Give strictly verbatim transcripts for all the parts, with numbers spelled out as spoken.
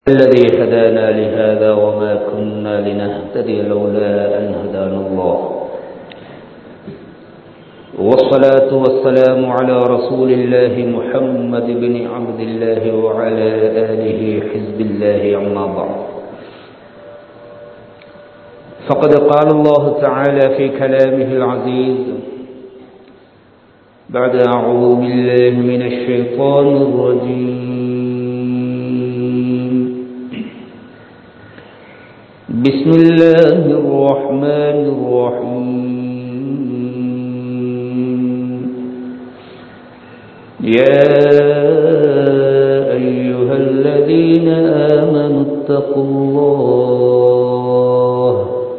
الذي هدانا لهذا وما كنا لنهتدي لولا أن هدانا الله والصلاة والسلام على رسول الله محمد بن عبد الله وعلى آله حزب الله أما بعد فقد قال الله تعالى في كلامه العزيز بعد أعوذ بالله من الشيطان الرجيم بسم الله الرحمن الرحيم يا أيها الذين آمنوا اتقوا الله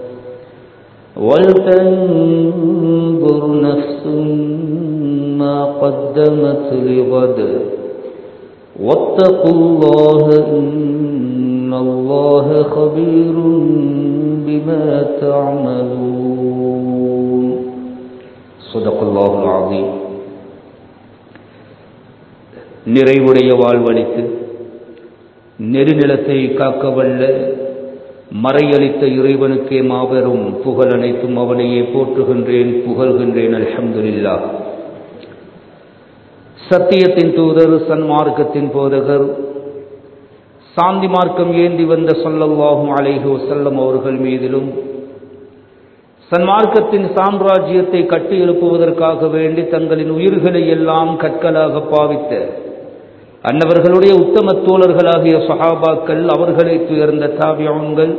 ولتنظر نفس ما قدمت لغد واتقوا الله إن الله خبير بما تعملون صدق الله العظيم. நிறைவுடைய வாழ்வளித்து நெடுநிலத்தை காக்கவல்ல மறையளித்த இறைவனுக்கே மாபெரும் புகழ் அனைத்தும் அவனையே போற்றுகின்றேன், புகழ்கின்றேன். அல்ஹம்துலில்லாஹ். சத்தியத்தின் தூதர், சன்மார்க்கத்தின் போதகர், சாந்தி மார்க்கம் ஏந்தி வந்த ஸல்லல்லாஹு அலைஹி வஸல்லம் அவர்கள் மீதிலும் சன்மார்க்கத்தின் சாம்ராஜ்யத்தை கட்டி எழுப்புவதற்காக வேண்டி தங்களின் உயிர்களை எல்லாம் கற்களாக பாவித்த அன்னவர்களுடைய உத்தம தோழர்களாகிய சஹாபாக்கள், அவர்களை துயர்ந்த தாபிஊன்கள்,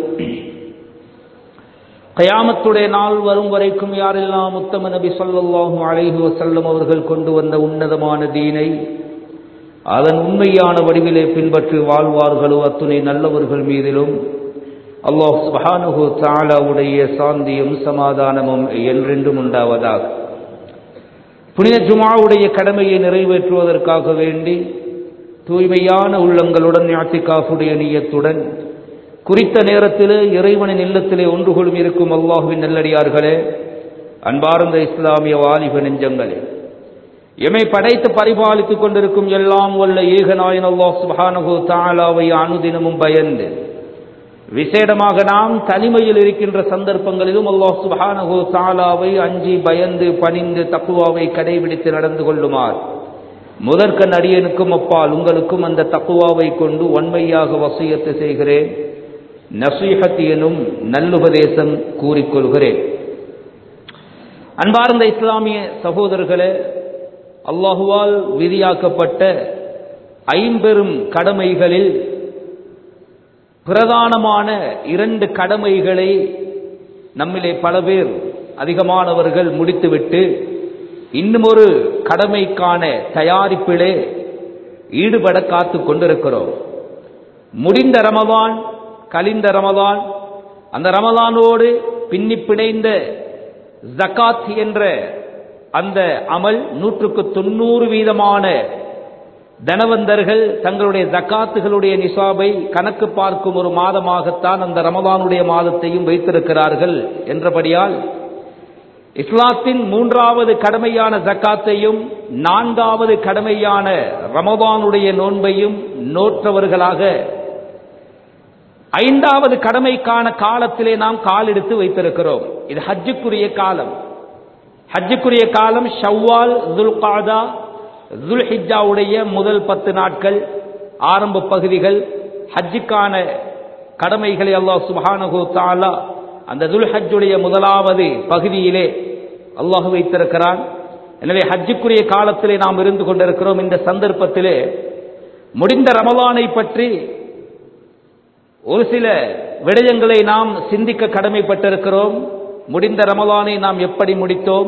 கயாமத்துடைய நாள் வரும் வரைக்கும் யாரெல்லாம் உத்தம நபி ஸல்லல்லாஹு அலைஹி வஸல்லம் அவர்கள் கொண்டு வந்த உன்னதமான தீனை அதன் உண்மையான வடிவிலே பின்பற்றி வாழ்வார்களோ அத்துணை நல்லவர்கள் மீதிலும் அல்லாஹ் சுப்ஹானஹு வ தஆலாவுடைய சாந்தியும் சமாதானமும் என்றென்றும் உண்டாவதாக. புனித ஜும்ஆவுடைய கடமையை நிறைவேற்றுவதற்காக வேண்டி தூய்மையான உள்ளங்களுடன் இஅ்திகாஃபுடைய நியத்துடன் குறித்த நேரத்திலே இறைவனின் இல்லத்திலே ஒன்று கொள்ளும் இருக்கும் அல்லாஹ்வின் நல்லடியார்களே, அன்பார்ந்த இஸ்லாமிய வாலிப நெஞ்சங்களே, எமை படைத்து பரிபாலித்துக் கொண்டிருக்கும் எல்லாம் வல்ல ஏகநாயன் அல்லாஹ் சுப்ஹானஹு வ தஆலாவை அனுதினமும் பயந்து, விசேடமாக நாம் தனிமையில் இருக்கின்ற சந்தர்ப்பங்களிலும் அல்லாஹ் சுப்ஹானஹு வ தஆலாவை அஞ்சி பயந்து பணிந்து தக்வாவை கடைபிடித்து நடந்து கொள்ளுமாறு முதற்கண் அடியனுக்கும் அப்பால் உங்களுக்கும் அந்த தக்வாவை கொண்டு வன்மையாக வசியத்து செய்கிறேன், நஸீஹத் எனும் நல்லுபதேசம் கூறிக்கொள்கிறேன். அன்பார்ந்த இஸ்லாமிய சகோதரர்களே, அல்லாஹுவால் விதியாக்கப்பட்ட ஐம்பெரும் கடமைகளில் பிரதானமான இரண்டு கடமைகளை நம்மிலே பல பேர் அதிகமானவர்கள் முடித்துவிட்டு இன்னும் ஒரு கடமைக்கான தயாரிப்பிலே ஈடுபட காத்து கொண்டிருக்கிறோம். முடிந்த ரமலான், கலிந்த ரமலான், அந்த ரமலானோடு பின்னி பிணைந்த ஜகாத் என்ற அந்த அமல் நூற்றுக்கு தொண்ணூறு வீதமான தனவந்தர்கள் தங்களுடைய ஜகாத்துகளுடைய நிசாபை கணக்கு பார்க்கும் ஒரு மாதமாகத்தான் அந்த ரமலானுடைய மாதத்தையும் வைத்திருக்கிறார்கள். என்றபடியால் இஸ்லாத்தின் மூன்றாவது கடமையான ஜகாத்தையும் நான்காவது கடமையான ரமலானுடைய நோன்பையும் நோற்றவர்களாக ஐந்தாவது கடமைக்கான காலத்திலே நாம் காலெடுத்து வைத்திருக்கிறோம். இது ஹஜ்ஜுக்குரிய காலம். ஹஜ்ஜுக்குரிய காலம் ஷவ்வால், துல்காதா, துல்ஹிஜ்ஜாவுடைய முதல் பத்து நாட்கள் ஆரம்ப பகுதிகள். ஹஜ்ஜுக்கான கடமைகளை அல்லாஹ் சுப்ஹானஹு வ தஆலா அந்த துல்ஹஜ்ஜுடைய முதலாவது பகுதியிலே அல்லாஹ் வைத்திருக்கிறான். எனவே ஹஜ்ஜுக்குரிய காலத்திலே நாம் இருந்து கொண்டிருக்கிறோம். இந்த சந்தர்ப்பத்திலே முடிந்த ரமலானை பற்றி ஒரு சில விடயங்களை நாம் சிந்திக்க கடமைப்பட்டிருக்கிறோம். முடிந்த ரமலானை நாம் எப்படி முடித்தோம்?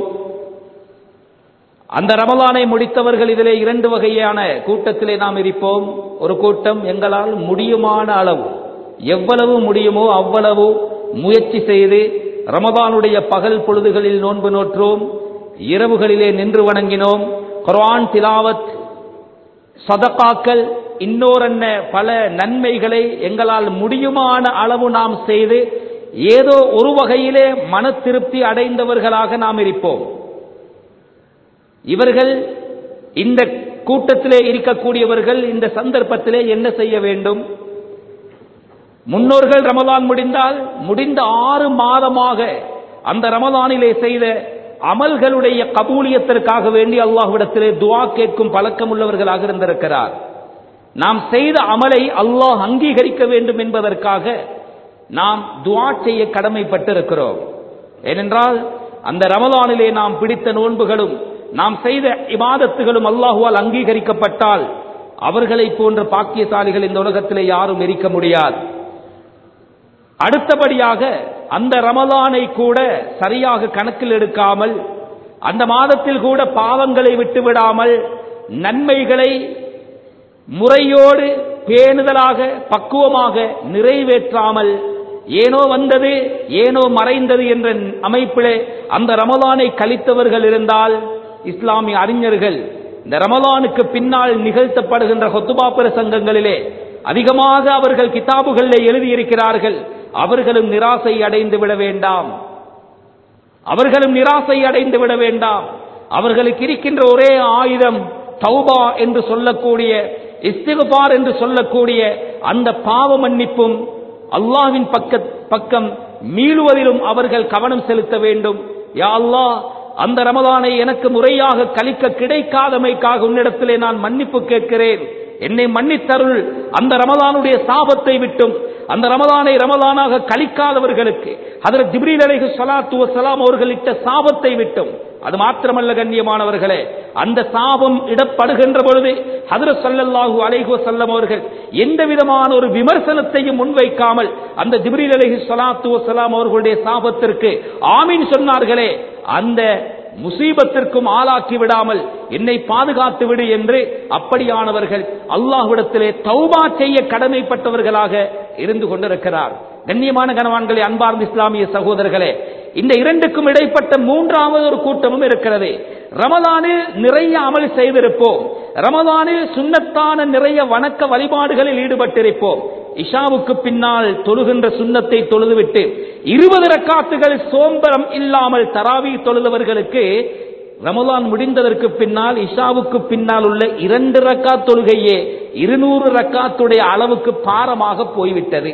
அந்த ரமலானை முடித்தவர்கள் இதிலே இரண்டு வகையான கூட்டத்திலே நாம் இருப்போம். ஒரு கூட்டம் எங்களால் முடியுமான அளவு, எவ்வளவு முடியுமோ அவ்வளவு முயற்சி செய்து ரமலானுடைய பகல் பொழுதுகளில் நோன்பு நோற்றோம், இரவுகளிலே நின்று வணங்கினோம், குர்ஆன் திலாவத், சதகாக்கள், இன்னோரன்ன பல நன்மைகளை எங்களால் முடியுமான அளவு நாம் செய்து ஏதோ ஒரு வகையிலே மன திருப்தி அடைந்தவர்களாக நாம் இருப்போம். இவர்கள் இந்த கூட்டத்திலே இருக்கக்கூடியவர்கள் இந்த சந்தர்ப்பத்திலே என்ன செய்ய வேண்டும்? முன்னோர்கள் ரமலான் முடிந்தால் முடிந்த ஆறு மாதமாக அந்த ரமலானிலே செய்த அமல்களுடைய கபூலியத்திற்காக வேண்டி அல்லாஹ்விடத்திலே துஆ கேட்கும் பழக்கம் உள்ளவர்களாக இருந்திருக்கிறார். நாம் செய்த அமலை அல்லாஹ் அங்கீகரிக்க வேண்டும் என்பதற்காக நாம் துஆ செய்ய கடமைப்பட்டிருக்கிறோம். ஏனென்றால் அந்த ரமலானிலே நாம் பிடித்த நோன்புகளும் நாம் செய்த இபாதத்துகளும் அல்லாஹ்வால் அங்கீகரிக்கப்பட்டால் அவர்களை போன்ற பாக்கியசாலிகள் இந்த உலகத்திலே யாரும் இருக்க முடியாது. அடுத்தபடியாக அந்த ரமலானை கூட சரியாக கணக்கில் எடுக்காமல், அந்த மாதத்தில் கூட பாவங்களை விட்டுவிடாமல், நன்மைகளை முறையோடு பேணுதலாக பக்குவமாக நிறைவேற்றாமல், ஏனோ வந்தது ஏனோ மறைந்தது என்ற அமைப்பிலே அந்த ரமலானை கழித்தவர்கள் இருந்தால், இஸ்லாமிய அறிஞர்கள் இந்த ரமலானுக்கு பின்னால் நிகழ்த்தப்படுகின்ற ஹுத்பா பிரசங்கங்களிலே அதிகமாக அவர்கள் கிதாபுகளிலே எழுதியிருக்கிறார்கள், அவர்களும் நிராசை அடைந்து விட வேண்டாம், அவர்களும் நிராசை அடைந்து விட வேண்டாம். அவர்களுக்கு இருக்கின்ற ஒரே ஆயுதம் தௌபா என்று சொல்லக்கூடிய, இஸ்திக்பார் என்று சொல்லக்கூடிய அந்த பாவ மன்னிப்பும் அல்லாஹ்வின் பக்க பக்கம் மீளுவதிலும் அவர்கள் கவனம் செலுத்த வேண்டும். யா அல்லாஹ், அந்த ரமலானை எனக்கு முறையாக கழிக்க கிடைக்காதமைக்காக உன்னிடத்திலே நான் மன்னிப்பு கேட்கிறேன், என்னை மன்னித்தருள். அந்த ரமலானுடைய சாபத்தை விட்டும், அந்த ரமலானை ரமலானாக கழிக்காதவர்களுக்கு ஹஜ்ரத் ஜிப்ரீல் அலைஹிஸ்ஸலாத்து வஸ்ஸலாம் அவர்கள் இட்ட சாபத்தை விட்டும். அது மாத்திரமல்ல கண்ணியமானவர்களே, அந்த சாபம் இடப்படுகின்ற பொழுது ஹஜ்ரத் ஸல்லல்லாஹு அலைஹி வஸல்லம் அவர்கள் எந்த விதமான ஒரு விமர்சனத்தையும் முன்வைக்காமல் அந்த ஜிப்ரீல் அலைஹிஸ்ஸலாத்து வஸ்ஸலாம் அவர்களுடைய சாபத்திற்கு ஆமீன் சொன்னார்களே, அந்த முசீபத்திற்கும் ஆளாக்கி விடாமல் என்னை பாதுகாத்து விடு என்று அப்படியானவர்கள் அல்லாஹ்விடத்திலே தௌபா செய்ய கடமைப்பட்டவர்களாக இருந்து கொண்டிருக்கிறார். கண்ணியமான கனவான்களே, அன்பார்ந்த இஸ்லாமிய சகோதரர்களே, இந்த இரண்டுக்கும் இடைப்பட்ட மூன்றாவது ஒரு கூட்டமும் இருக்கிறது. ரமலானில் நிறைய அமல் செய்திருப்போம், ரமலானில் சுன்னத்தான நிறைய வணக்க வழிபாடுகளில் ஈடுபட்டிருப்போம். இஷாவுக்கு பின்னால் தொழுகின்ற சுன்னத்தை தொழுதுவிட்டு இருபது ரக்காத்துகள் சோம்பரம் இல்லாமல் தராவி தொழுதவர்களுக்கு ரமலான் முடிந்ததற்கு பின்னால் இஷாவுக்கு பின்னால் உள்ள இரண்டு ரக்காத் தொழுகையே இருநூறு ரக்காத்துடைய அளவுக்கு பாரமாக போய்விட்டது.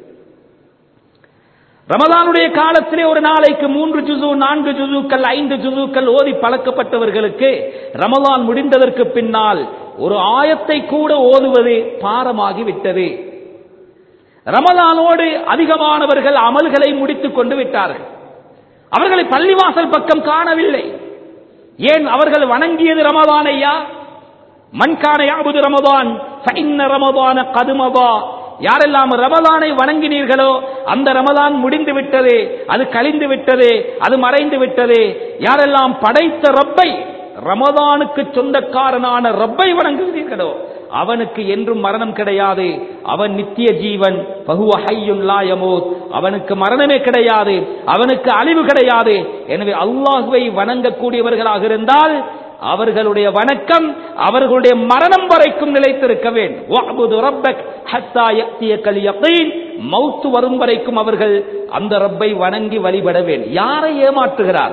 ரமலானுடைய காலத்திலே ஒரு நாளைக்கு மூன்று ஜுசு, நான்கு ஜுசுக்கள், ஐந்து ஜுசுக்கள் ஓதி பழக்கப்பட்டவர்களுக்கு ரமலான் முடிந்ததற்கு பின்னால் ஒரு ஆயத்தை கூட ஓதுவது பாரமாகிவிட்டது. ரமலானோடு அதிகமானவர்கள் அமல்களை முடித்துக் கொண்டு விட்டார்கள். அவர்களை பள்ளிவாசல் பக்கம் காணவில்லை. ஏன்? அவர்கள் வணங்கியது ரமலானையா? மன்கான யாபுது ரமலான் ஃபஇன்ன ரமலான கத் மதா. யாரெல்லாம் ரமலானை வணங்கினீர்களோ அந்த ரமலான் முடிந்து விட்டது, அது கழிந்து விட்டது, அது மறைந்து விட்டது. யாரெல்லாம் படைத்த ரப்பை, ரமலானுக்கு சொந்தக்காரனான ரப்பை வணங்குகிறீர்களோ அவனுக்கு என்றும் மரணம் கிடையாது, அவன் நித்திய ஜீவன். பஹுவ ஹய்யுன் லா யமூத். அவனுக்கு மரணமே கிடையாது, அவனுக்கு அழிவு கிடையாது. எனவே அல்லாஹ்வை வணங்கக்கூடியவர்களாக இருந்தால் அவர்களுடைய வணக்கம் அவர்களுடைய மரணம் வரைக்கும் நிலைத்திருக்க வேண்டும். வஅபுது ரப்பக் ஹத்தா யஅதியகல் யகீன். மௌத் வரும் வரைக்கும் அவர்கள் அந்த ரப்பை வணங்கி வழிபட வேண்டும். யாரை ஏமாற்றுகிறார்?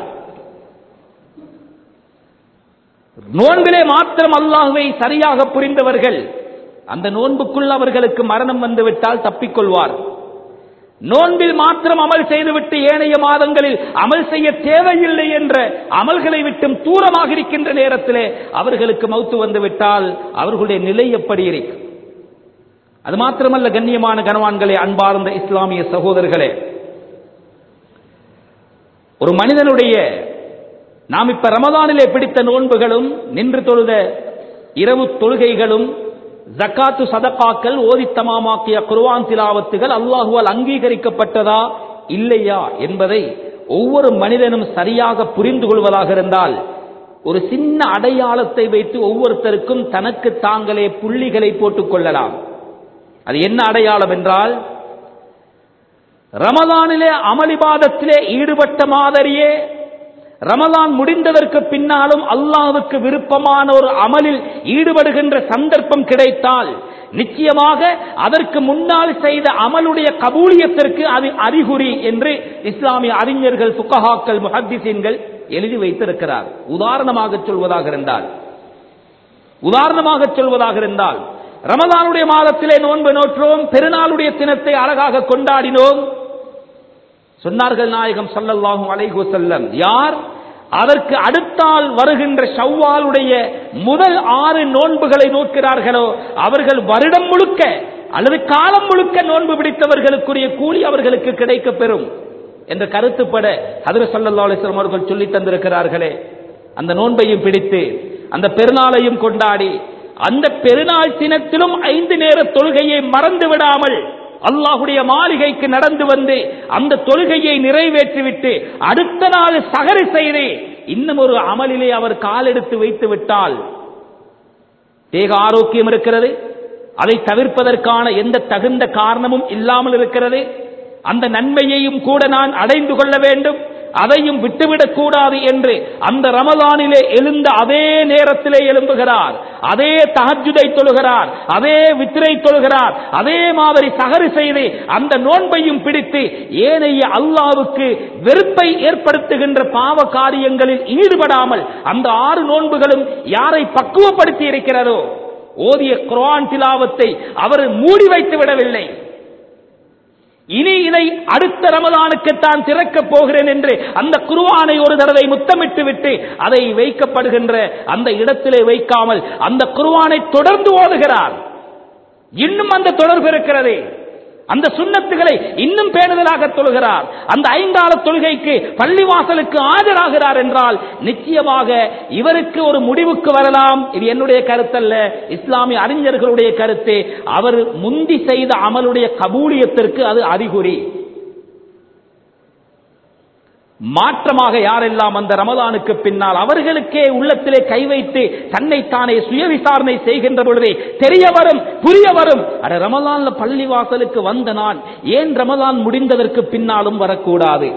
நோன்பிலே மாத்திரம் அல்லாஹ்வை சரியாக புரிந்தவர்கள் அந்த நோன்புக்குள் அவர்களுக்கு மரணம் வந்துவிட்டால் தப்பிக்கொள்வார். நோன்பில் மாத்திரம் அமல் செய்துவிட்டு ஏனைய மாதங்களில் அமல் செய்ய தேவையில்லை என்ற அமல்களை விட்டும் தூரமாக இருக்கின்ற நேரத்திலே அவர்களுக்கு மௌத்து வந்துவிட்டால் அவர்களுடைய நிலை எப்படி இருக்கும்? அது மாத்திரமல்ல கண்ணியமான கனவான்களே, அன்பார்ந்த இஸ்லாமிய சகோதரர்களே, ஒரு மனிதனுடைய நாம் இப்ப ரமலானிலே பிடித்த நோன்புகளும் நின்று தொழுத இரவு தொழுகைகளும் ஜக்காத்து சதகாக்கள் ஓதி தமாமாக்கிய குர்ஆன் திலாவத்துகள் அல்லாஹ்வால் அங்கீகரிக்கப்பட்டதா இல்லையா என்பதை ஒவ்வொரு மனிதனும் சரியாக புரிந்து கொள்வதாக இருந்தால் ஒரு சின்ன அடையாளத்தை வைத்து ஒவ்வொருத்தருக்கும் தனக்கு தாங்களே புள்ளிகளை போட்டுக் கொள்ளலாம். அது என்ன அடையாளம் என்றால், ரமலானிலே அமளிபாதத்திலே ஈடுபட்ட மாதிரியே ரமலான் முடிந்ததற்கு பின்னாலும் அல்லாஹ்வுக்கு விருப்பமான ஒரு அமலில் ஈடுபடுகின்ற சந்தர்ப்பம் கிடைத்தால் நிச்சயமாக அதற்கு முன்னால் செய்த அமலுடைய கபூலியத்திற்கு அது அறிகுறி என்று இஸ்லாமிய அறிஞர்கள், ஃபுகஹாக்கள், முஹத்திஸீன்கள் எழுதி வைத்திருக்கிறார். உதாரணமாக சொல்வதாக இருந்தால் உதாரணமாக சொல்வதாக இருந்தால் ரமலானுடைய மாதத்திலே நோன்பு நோற்றோம், பெருநாளுடைய தினத்தை அழகாக கொண்டாடினோம். சொன்னார்கள் நாயகம் ஸல்லல்லாஹு அலைஹி வஸல்லம், யார் அதற்கு அடுத்தால் வருகின்ற ஷவ்வாலுடைய முதல் ஆறு நோன்புகளை நோக்கிறார்களோ அவர்கள் வருடம் முழுக்க அல்லது காலம் முழுக்க நோன்பு பிடித்தவர்களுக்குரிய கூலி அவர்களுக்கு கிடைக்க பெறும் என்ற கருத்துப்பட ஹஜ்ரத் ஸல்லல்லாஹு அலைஹி வஸல்லம் அவர்கள் சொல்லி தந்திருக்கிறார்களே. அந்த நோன்பையும் பிடித்து அந்த பெருநாளையும் கொண்டாடி அந்த பெருநாள் தினத்திலும் ஐந்து நேர தொழுகையை மறந்து விடாமல் அல்லாஹ்வுடைய மாளிகைக்கு நடந்து வந்து அந்த தொழுகையை நிறைவேற்றிவிட்டு அடுத்த நாள் சஹர் செய்து இன்னும் ஒரு அமலிலே அவர் காலெடுத்து வைத்து விட்டால் தேக ஆரோக்கியம் இருக்கிறது, அதை தவிர்ப்பதற்கான எந்த தகுந்த காரணமும் இல்லாமல் இருக்கிறது. அந்த நன்மையையும் கூட நான் அடைந்து கொள்ள வேண்டும், அதையும் விட்டுவிடக் கூடாது என்று அந்த ரமலானிலே எழுந்த அதே நேரத்திலே எழும்புகிறார், அதே தஹஜ்ஜுதை தொழுகிறார், அதே வித்ரை தொழுகிறார், அதே மாதிரி சஹர் செய்து அந்த நோன்பையும் பிடித்து ஏனைய அல்லாஹ்வுக்கு வெறுப்பை ஏற்படுத்துகின்ற பாவ காரியங்களில் ஈடுபடாமல் அந்த ஆறு நோன்புகளும் யாரை பக்குவப்படுத்தி இருக்கிறதோ, ஓதிய குர்ஆன் திலாவத்தை அவர் மூடி வைத்து விடவில்லை, இனி இதை அடுத்த ரமலானுக்கு தான் திறக்கப் போகிறேன் என்று அந்த குர்ஆனை ஒரு தடவை முத்தமிட்டு விட்டு அதை வைக்கப்படுகின்ற அந்த இடத்திலே வைக்காமல் அந்த குர்ஆனை தொடர்ந்து ஓதுகிறார். இன்னும் அந்த தொடர்பு இருக்கிறது, அந்த சுன்னத்துகளை இன்னும் பேணுதலாக தொழுகிறார், அந்த ஐங்கால தொழுகைக்கு பள்ளிவாசலுக்கு ஆஜராகிறார் என்றால் நிச்சயமாக இவருக்கு ஒரு முடிவுக்கு வரலாம். இது என்னுடைய கருத்தல்ல, இஸ்லாமிய அறிஞர்களுடைய கருத்து. அவர் முந்தி செய்த அமலுடைய கபூலியத்திற்கு அது அறிகுறி. மாற்றமாக யாரெல்லாம் அந்த ரமலானுக்கு பின்னால் அவர்களுக்கே உள்ளத்திலே கை வைத்து தன்னைத்தானே சுய விசாரணை செய்கின்ற பொழுதே தெரிய வரும், புரிய வரும், அட ரமலான்ல பள்ளி வாசலுக்கு வந்த நான் ஏன் ரமலான் முடிந்ததற்கு பின்னாலும் வரக்கூடாது?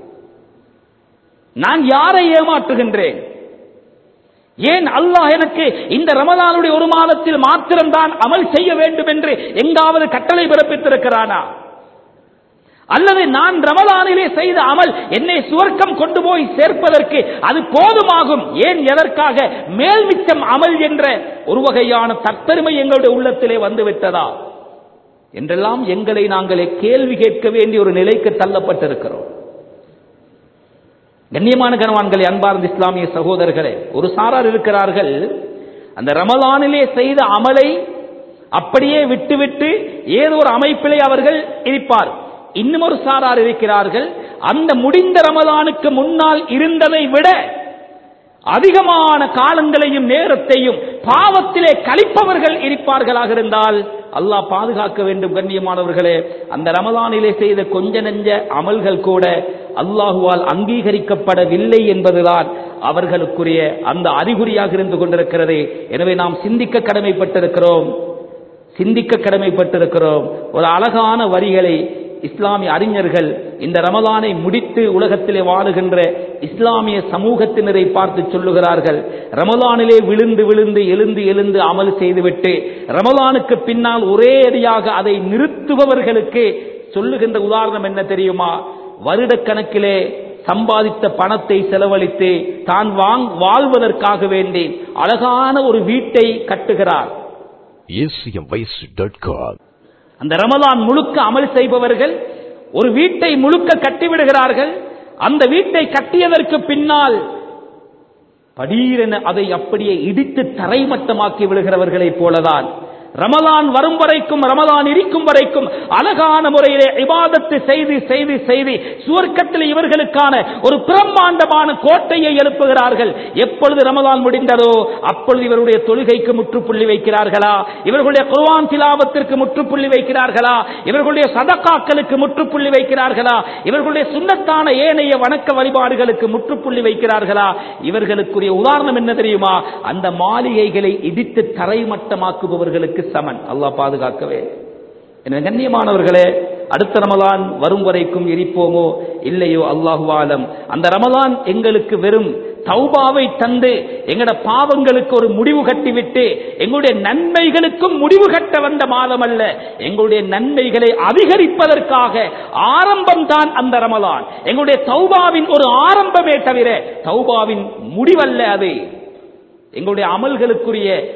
நான் யாரை ஏமாற்றுகின்றேன்? ஏன் அல்லாஹ் எனக்கு இந்த ரமலானுடைய ஒரு மாதத்தில் மாத்திரம்தான் அமல் செய்ய வேண்டும் என்று எங்காவது கட்டளை பிறப்பித்திருக்கிறானா? அல்லது நான் ரமலானிலே செய்த அமல் என்னை சுவர்க்கம் கொண்டு போய் சேர்ப்பதற்கு அது போதுமாகும், ஏன் எதற்காக மேல் மிச்சம் அமல் என்ற ஒரு வகையான தற்பெருமை எங்களுடைய உள்ளத்திலே வந்துவிட்டதா என்றெல்லாம் எங்களை நாங்களே கேள்வி கேட்க வேண்டிய ஒரு நிலைக்கு தள்ளப்பட்டிருக்கிறோம். கண்ணியமான கனவான்களே, அன்பார்ந்த இஸ்லாமிய சகோதரர்களே, ஒரு சாரார் இருக்கிறார்கள், அந்த ரமலானிலே செய்த அமலை அப்படியே விட்டுவிட்டு ஏதோ ஒரு அமைப்பிலே அவர்கள் இருப்பார். இன்னும் ஒரு சாரார் இருக்கிறார்கள், அந்த முடிந்த ரமலானுக்கு முன்னால் இருந்ததை விட அதிகமான காலங்களையும் நேரத்தையும் பாவத்திலே கழிப்பவர்கள் இருப்பார்களாக இருந்தால் அல்லாஹ் பாதுகாக்க வேண்டும். கண்ணியமானவர்களே, அந்த ரமலானிலே செய்த கொஞ்ச நெஞ்ச அமல்கள் கூட அல்லாஹுவால் அங்கீகரிக்கப்படவில்லை என்பதுதான் அவர்களுக்குரிய அந்த அறிகுறியாக இருந்து கொண்டிருக்கிறது. எனவே நாம் சிந்திக்க கடமைப்பட்டிருக்கிறோம் சிந்திக்க கடமைப்பட்டிருக்கிறோம் ஒரு அழகான வரிகளை இஸ்லாமிய அறிஞர்கள் இந்த ரமலானை முடித்து உலகத்திலே வாழுகின்ற இஸ்லாமிய சமூகத்தினரை பார்த்து சொல்லுகிறார்கள். ரமலானிலே விழுந்து விழுந்து எழுந்து எழுந்து அமல் செய்துவிட்டு ரமலானுக்கு பின்னால் ஒரே அடியாக அதை நிறுத்துபவர்களுக்கு சொல்லுகின்ற உதாரணம் என்ன தெரியுமா? வருடக்கணக்கிலே சம்பாதித்த பணத்தை செலவழித்து தான் வாங் வாழ்வதற்காக வேண்டி அழகான ஒரு வீட்டை கட்டுகிறார். அந்த ரமலான் முழுக்க அமல் செய்பவர்கள் ஒரு வீட்டை முழுக்க கட்டிவிடுகிறார்கள். அந்த வீட்டை கட்டியதற்கு பின்னால் படீரென அதை அப்படியே இடித்து தரைமட்டமாக்கி விடுகிறவர்களைப் போலதான் ரமலான் வரும் வரைக்கும், ரமலான் இருக்கும் வரைக்கும் அழகான முறையிலே இபாதத்து செய்து செய்து செய்து சுவர்க்கத்தில் இவர்களுக்கான ஒரு பிரம்மாண்டமான கோட்டையை எழுப்புகிறார்கள். எப்பொழுது ரமலான் முடிந்ததோ அப்பொழுது இவருடைய தொழுகைக்கு முற்றுப்புள்ளி வைக்கிறார்களா? இவர்களுடைய குர்ஆன் திலாவத்திற்கு முற்றுப்புள்ளி வைக்கிறார்களா? இவர்களுடைய சதகாக்களுக்கு முற்றுப்புள்ளி வைக்கிறார்களா? இவர்களுடைய சுன்னத்தான ஏனைய வணக்க வழிபாடுகளுக்கு முற்றுப்புள்ளி வைக்கிறார்களா? இவர்களுக்குரிய உதாரணம் என்ன தெரியுமா? அந்த மாளிகைகளை இடித்து தரைமட்டமாக்குபவர்களுக்கு சமன். அல்லாஹ் பாதுகாக்கவே. எனவே கண்ணியமானவர்களே, அடுத்த ரமலான் வரும் வரைக்கும் இருப்போமோ இல்லையோ அல்லாஹு ஆலம். அந்த ரமலான் எங்களுக்கு வெறும் தௌபாவை தந்து எங்களுடைய பாவங்களுக்கு ஒரு முடிவு கட்டிவிட்டு எங்களுடைய நன்மைகளுக்கும் முடிவு கட்ட வந்த மாதம் அல்ல. எங்களுடைய நன்மைகளை அதிகரிப்பதற்காக ஆரம்பம் தான் அந்த ரமலான். எங்களுடைய தௌபாவின் ஒரு ஆரம்பமே தவிர தௌபாவின் முடிவல்ல. அது எங்களுடைய அமல்களுக்குரிய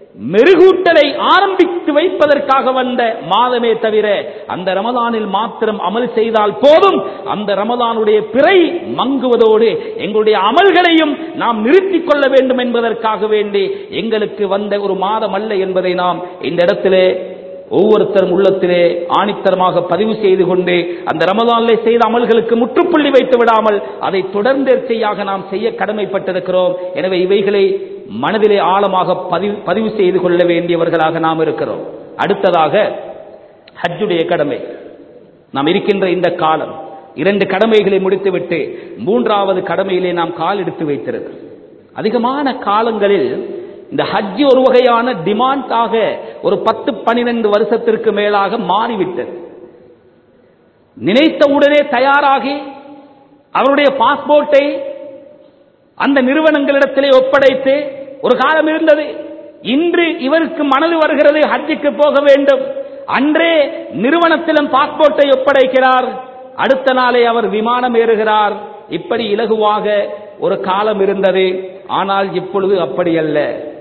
மெருகூட்டலை ஆரம்பித்து வைப்பதற்காக வந்த மாதமே தவிர அந்த ரமலானில் மாத்திரம் அமல் செய்தால் போதும், அந்த ரமலானுடைய பிறை மங்குவதோடு எங்களுடைய அமல்களையும் நாம் நிறுத்திக் கொள்ள வேண்டும் என்பதற்காக வேண்டி எங்களுக்கு வந்த ஒரு மாதம் அல்ல என்பதை நாம் இந்த இடத்திலே ஒவ்வொருத்தரும் உள்ளத்திலே ஆணித்தரமாக பதிவு செய்து கொண்டு அந்த ரமலானிலே செய்த அமல்களுக்கு முற்றுப்புள்ளி வைத்து விடாமல் அதை தொடர்ந்தேர்ச்சையாக நாம் செய்ய கடமைப்பட்டிருக்கிறோம். எனவே இவைகளை மனதிலே ஆழமாக பதிவு பதிவு செய்து கொள்ள வேண்டியவர்களாக நாம் இருக்கிறோம். அடுத்ததாக ஹஜ்ஜுடைய கடமை. நாம் இருக்கின்ற இந்த காலம் இரண்டு கடமைகளை முடித்துவிட்டு மூன்றாவது கடமையிலே நாம் கால் எடுத்து வைத்திருக்கிறோம். அதிகமான காலங்களில் இந்த ஹஜ் ஒரு வகையான டிமாண்டாக ஒரு பத்து பனிரெண்டு வருஷத்திற்கு மேலாக மாறிவிட்டது. நினைத்தவுடனே தயாராகி அவருடைய பாஸ்போர்ட்டை அந்த நிறுவனங்களிடத்திலே ஒப்படைத்து ஒரு காலம் இருந்தது. இன்று இவருக்கு மனது வருகிறது ஹஜ்ஜுக்கு போக வேண்டும், அன்றே நிறுவனத்திலும் பாஸ்போர்ட்டை ஒப்படைக்கிறார், அடுத்த நாளே அவர் விமானம் ஏறுகிறார். இப்படி இலகுவாக ஒரு காலம் இருந்தது. ஆனால் இப்பொழுது அப்படி அல்ல.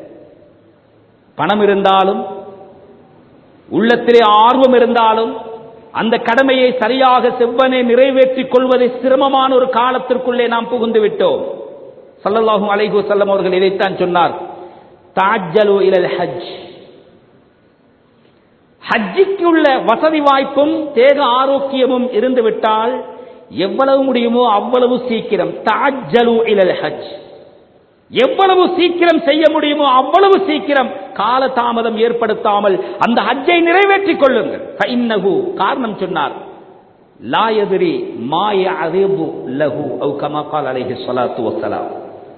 பணம் இருந்தாலும் உள்ளத்திலே ஆர்வம் இருந்தாலும் அந்த கடமையை சரியாக செவ்வனே நிறைவேற்றிக் கொள்வதை சிரமமான ஒரு காலத்திற்குள்ளே நாம் புகுந்து விட்டோம். ஸல்லல்லாஹு அலைஹி வஸல்லம் அவர்கள் இதைத்தான் சொன்னார், தஅஜ்ஜலு இலல் ஹஜ். ஹஜ்ஜுக்கு உள்ள வசதி வாய்ப்பும் தேக ஆரோக்கியமும் இருந்துவிட்டால் எவ்வளவு முடியுமோ அவ்வளவு சீக்கிரம் தஅஜ்ஜலு இலல் ஹஜ், எவ்வளவு சீக்கிரம் செய்ய முடியுமோ அவ்வளவு சீக்கிரம் கால தாமதம் ஏற்படுத்தாமல் அந்த ஹஜ்ஜை நிறைவேற்றிக் கொள்ளுங்கள். ஃபஇன்னஹு, காரணம் சொன்னார், லா யத்ரி மா யஅரிபு லஹு அவ் கமா கால அலைஹி ஸலாத்து வஸ்ஸலாம்.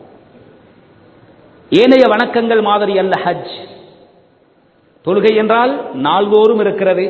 ஏனைய வணக்கங்கள் மாதிரி அல்ல ஹஜ். தொழுகை என்றால் நாள்தோறும் இருக்கிறது.